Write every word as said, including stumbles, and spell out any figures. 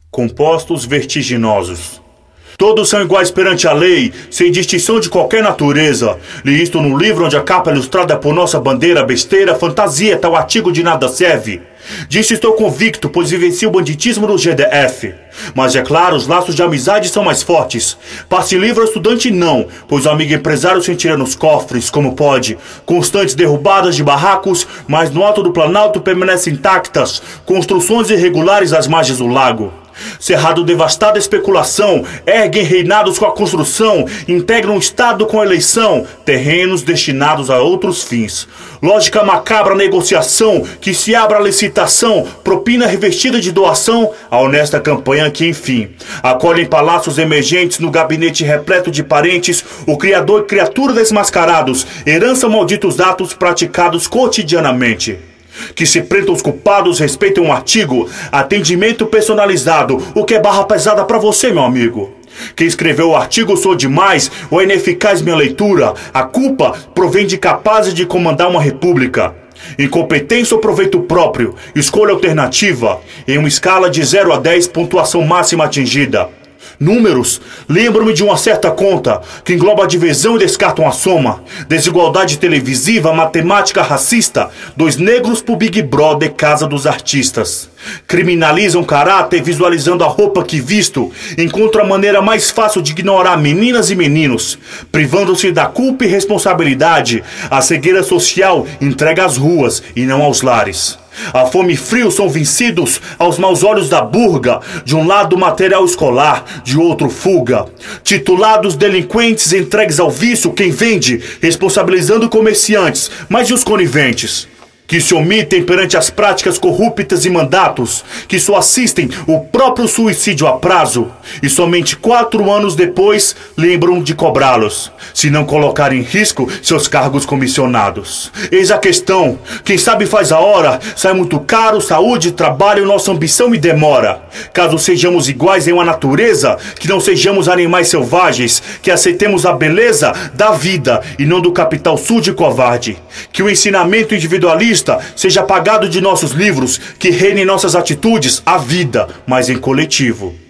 compostos vertiginosos. Todos são iguais perante a lei, sem distinção de qualquer natureza. Li isto num livro onde a capa é ilustrada por nossa bandeira, besteira, fantasia, tal artigo de nada serve. Disso estou convicto, pois vivencio o banditismo no G D F. Mas é claro, os laços de amizade são mais fortes. Passe livre ao estudante não, pois o amigo empresário se tira nos cofres, como pode. Constantes derrubadas de barracos, mas no alto do Planalto permanecem intactas construções irregulares às margens do lago. Cerrado devastado a especulação, erguem reinados com a construção, integram o Estado com a eleição, terrenos destinados a outros fins. Lógica macabra negociação, que se abra a licitação, propina revestida de doação, a honesta campanha que, enfim, acolhe em palácios emergentes, no gabinete repleto de parentes, o criador e criatura desmascarados, herança malditos atos praticados cotidianamente. Que se prendam os culpados, respeitem um artigo, atendimento personalizado, o que é barra pesada pra você, meu amigo. Quem escreveu o artigo sou demais ou é ineficaz minha leitura, a culpa provém de capazes de comandar uma república. Incompetência ou proveito próprio, escolha alternativa, em uma escala de zero a dez, pontuação máxima atingida. Números, lembro-me de uma certa conta, que engloba a divisão e descartam a soma. Desigualdade televisiva, matemática racista, dois negros pro Big Brother, casa dos artistas. Criminalizam caráter visualizando a roupa que visto, encontra a maneira mais fácil de ignorar meninas e meninos, privando-se da culpa e responsabilidade. A cegueira social entrega às ruas e não aos lares. A fome e frio são vencidos aos maus olhos da burga, de um lado material escolar, de outro fuga. Titulados delinquentes entregues ao vício, quem vende, responsabilizando comerciantes, mas e os coniventes? Que se omitem perante as práticas corruptas e mandatos, que só assistem o próprio suicídio a prazo, e somente quatro anos depois lembram de cobrá-los, se não colocar em risco seus cargos comissionados. Eis a questão, quem sabe faz a hora, sai muito caro, saúde, trabalho, nossa ambição me demora. Caso sejamos iguais em uma natureza, que não sejamos animais selvagens, que aceitemos a beleza da vida e não do capital sujo e covarde. Que o ensinamento individualista seja apagado de nossos livros, que reine em nossas atitudes a vida, mas em coletivo.